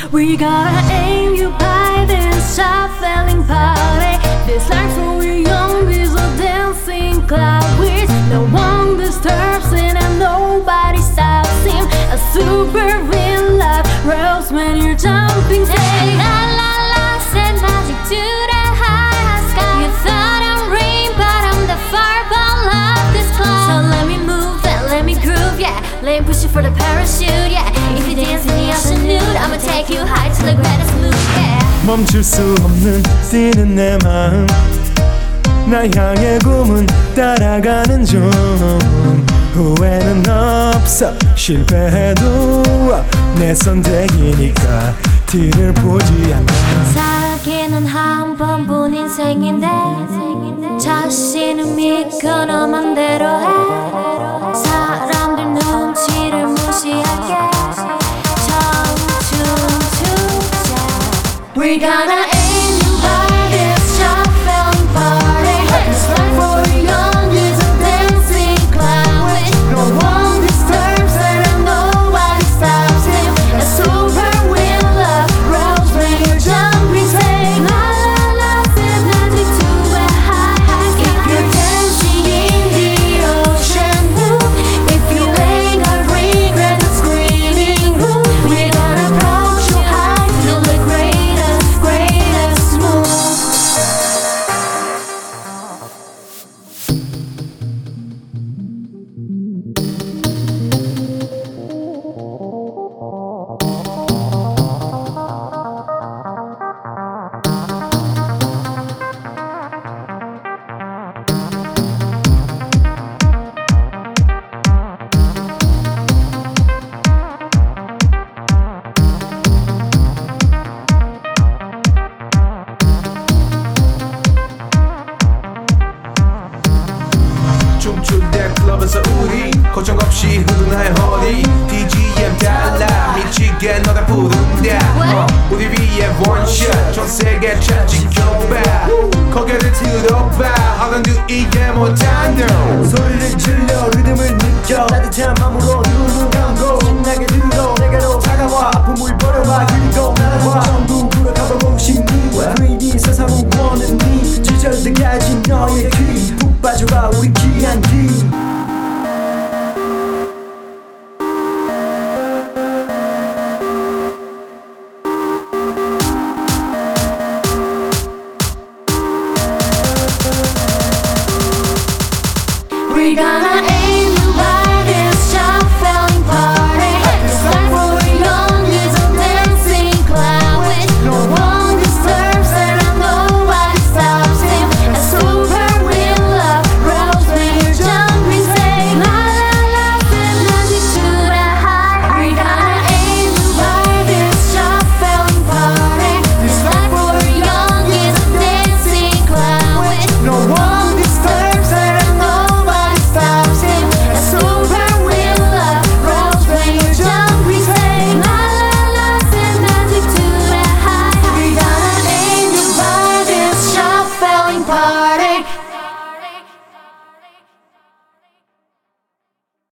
We gotta aim you high, then stop feeling party. This life when we're young is a dancing cloud with no one disturbs it and nobody stops him. A super real love rolls when you're jumping. Say la la la, said magic to the high sky. You thought I'm rain, but I'm the fireball of this cloud. So let me move and let me groove, yeah. Let me push you for the parachute, yeah. If you dance in the ocean nude, I'ma take you high to the greatest mood, yeah. 멈출 수 없는 뛰는 내 마음, 나 향해 꿈은 따라가는 중. 후회는 없어 실패해도 내 선택이니까 뒤를 보지 않아. 살기는 한 번뿐 인생인데 자신을 믿고 너 맘대로 해. 사람들 눈치를 무시하게 춤추자. We're gonna aim you high, this shot feeling party. This life for young is a dancing cloud with no one disturbs it and nobody stops him. A super wind love rolls when you're jumping. Say la la la, said magic to a high sky. If you're dancing in the ocean blue, if you ain't got regret, the screaming room. We're gonna approach you high to the greatest move. 춤출 때 클럽에서 우리 고정 없이 흐르는 나의 허리 DGM 달라 미치게 너다 부른다 우리 위에 원샷 전 세계 차트 교배 고개를 들어봐 하던 그 이해 못한 너 소리를 질러 리듬을 느껴 따뜻한 마음으로